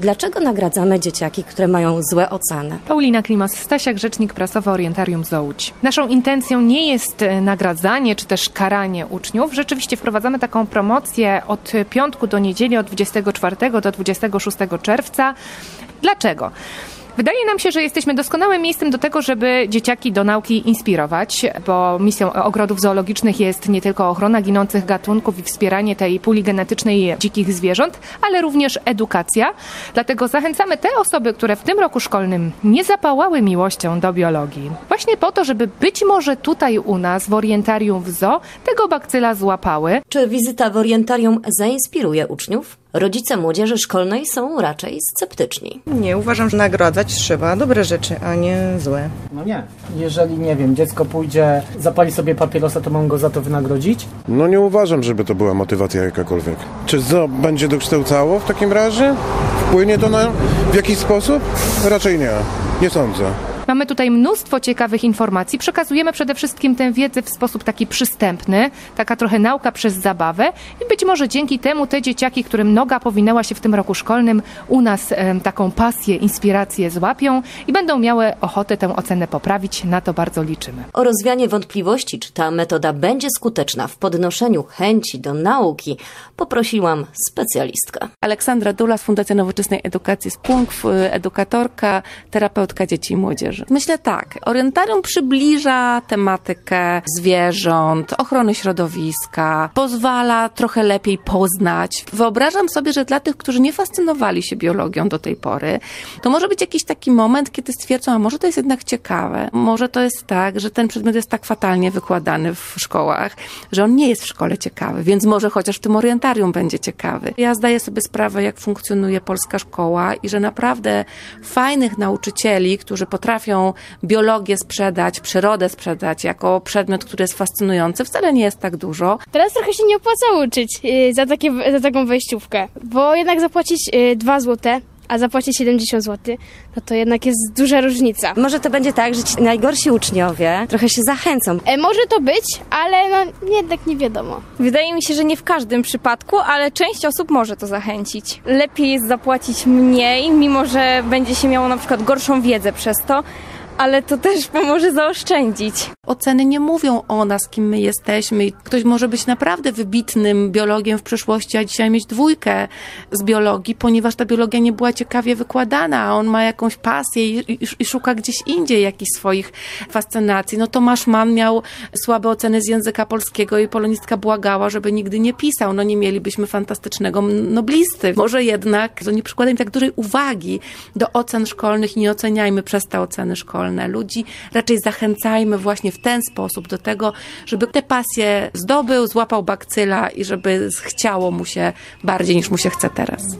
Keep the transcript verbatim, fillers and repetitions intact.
Dlaczego nagradzamy dzieciaki, które mają złe oceny? Paulina Klimas-Stasiak, rzecznik prasowy Orientarium Z O Łódź. Naszą intencją nie jest nagradzanie czy też karanie uczniów. Rzeczywiście wprowadzamy taką promocję od piątku do niedzieli, od dwudziestego czwartego do dwudziestego szóstego czerwca. Dlaczego? Wydaje nam się, że jesteśmy doskonałym miejscem do tego, żeby dzieciaki do nauki inspirować, bo misją ogrodów zoologicznych jest nie tylko ochrona ginących gatunków i wspieranie tej puli genetycznej dzikich zwierząt, ale również edukacja. Dlatego zachęcamy te osoby, które w tym roku szkolnym nie zapałały miłością do biologii, właśnie po to, żeby być może tutaj u nas w Orientarium w Zoo tego bakcyla złapały. Czy wizyta w Orientarium zainspiruje uczniów? Rodzice młodzieży szkolnej są raczej sceptyczni. Nie, uważam, że nagradzać trzeba dobre rzeczy, a nie złe. No nie. Jeżeli, nie wiem, dziecko pójdzie, zapali sobie papierosa, to mam go za to wynagrodzić? No nie uważam, żeby to była motywacja jakakolwiek. Czy zoo będzie dokształcało w takim razie? Wpłynie to na, w jakiś sposób? Raczej nie. Nie sądzę. Mamy tutaj mnóstwo ciekawych informacji. Przekazujemy przede wszystkim tę wiedzę w sposób taki przystępny, taka trochę nauka przez zabawę i być może dzięki temu te dzieciaki, którym noga powinęła się w tym roku szkolnym, u nas e, taką pasję, inspirację złapią i będą miały ochotę tę ocenę poprawić. Na to bardzo liczymy. O rozwianie wątpliwości, czy ta metoda będzie skuteczna w podnoszeniu chęci do nauki, poprosiłam specjalistkę. Aleksandra Dula z Fundacji Nowoczesnej Edukacji z P U N K W, edukatorka, terapeutka dzieci i młodzieży. Myślę tak, Orientarium przybliża tematykę zwierząt, ochrony środowiska, pozwala trochę lepiej poznać. Wyobrażam sobie, że dla tych, którzy nie fascynowali się biologią do tej pory, to może być jakiś taki moment, kiedy stwierdzą, a może to jest jednak ciekawe, może to jest tak, że ten przedmiot jest tak fatalnie wykładany w szkołach, że on nie jest w szkole ciekawy, więc może chociaż w tym Orientarium będzie ciekawy. Ja zdaję sobie sprawę, jak funkcjonuje polska szkoła i że naprawdę fajnych nauczycieli, którzy potrafią biologię sprzedać, przyrodę sprzedać jako przedmiot, który jest fascynujący, wcale nie jest tak dużo. Teraz trochę się nie opłaca uczyć yy, za, takie, za taką wejściówkę, bo jednak zapłacić yy, dwa złote, a zapłacić siedemdziesiąt złotych, no to jednak jest duża różnica. Może to będzie tak, że ci najgorsi uczniowie trochę się zachęcą. E, może to być, ale no jednak nie wiadomo. Wydaje mi się, że nie w każdym przypadku, ale część osób może to zachęcić. Lepiej jest zapłacić mniej, mimo że będzie się miało na przykład gorszą wiedzę przez to, ale to też pomoże zaoszczędzić. Oceny nie mówią o nas, kim my jesteśmy. Ktoś może być naprawdę wybitnym biologiem w przyszłości, a dzisiaj mieć dwójkę z biologii, ponieważ ta biologia nie była ciekawie wykładana, a on ma jakąś pasję i, i, i szuka gdzieś indziej jakichś swoich fascynacji. No Tomasz Mann miał słabe oceny z języka polskiego i polonistka błagała, żeby nigdy nie pisał. No nie mielibyśmy fantastycznego noblisty. Może jednak to nie przykładajmy tak dużej uwagi do ocen szkolnych i nie oceniajmy przez te oceny szkolne ludzi. Raczej zachęcajmy właśnie w ten sposób do tego, żeby tę pasję zdobył, złapał bakcyla i żeby chciało mu się bardziej niż mu się chce teraz.